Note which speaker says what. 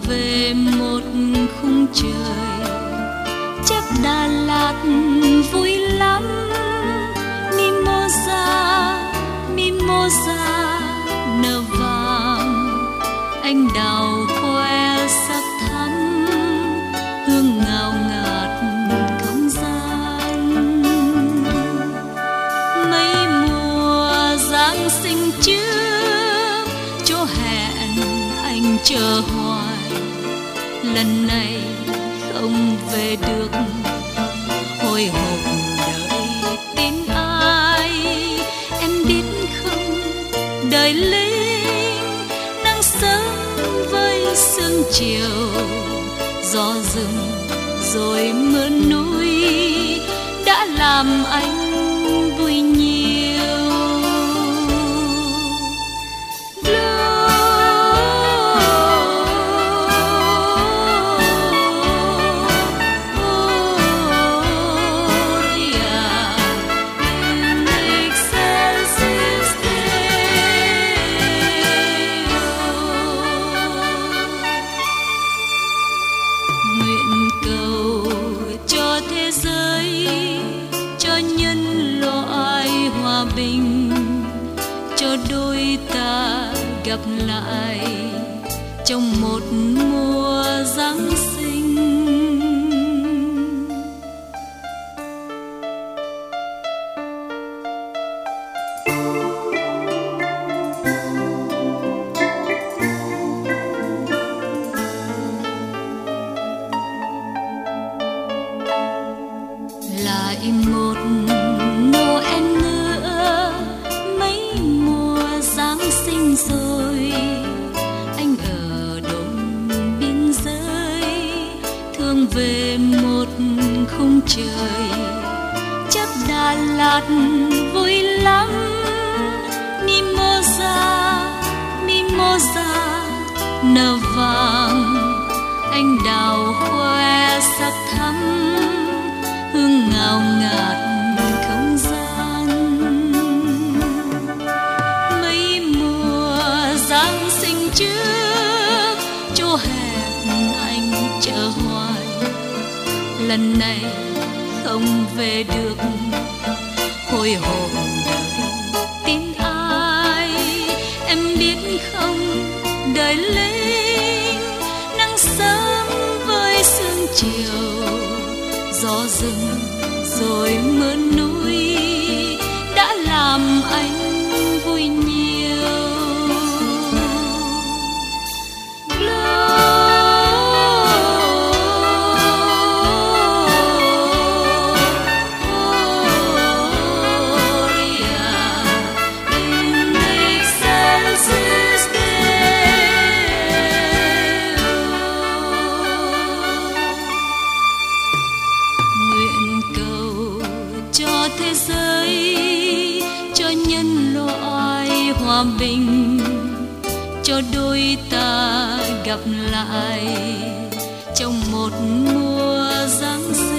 Speaker 1: về một khung trời chắc Đà Lạt vui lắm. Mimosa nở vàng, anh đào khoe sắc thắm, hương ngào ngạt không gian. Mấy mùa Giáng sinh trước chỗ hẹn anh chờ hoài, lần này không về được, hồi hộp đợi tin ai. Em biết không, đời lính nắng sớm với sương chiều, gió rừng rồi mưa núi đã làm anh vui nhiều. Cho đôi ta gặp lại trong một mùa Giáng sinh. Lại một Noel nữa, mấy mùa Giáng sinh rồi, anh ở đồn biên giới thương về một khung trời chắc Đà Lạt vui lắm. Mimosa nở vàng, anh đào khoe sắc thắm, hương ngào ngạt không gian. Mấy mùa Giáng sinh trước chỗ hẹn anh chờ hoài, lần này không về được, hồi hộp đợi tin ai. Em biết không, đời lính nắng sớm với sương chiều, gió rừng rồi mưa núi đã làm anh vui nhiều. Thế giới cho nhân loại hòa bình, cho đôi ta gặp lại trong một mùa Giáng sinh.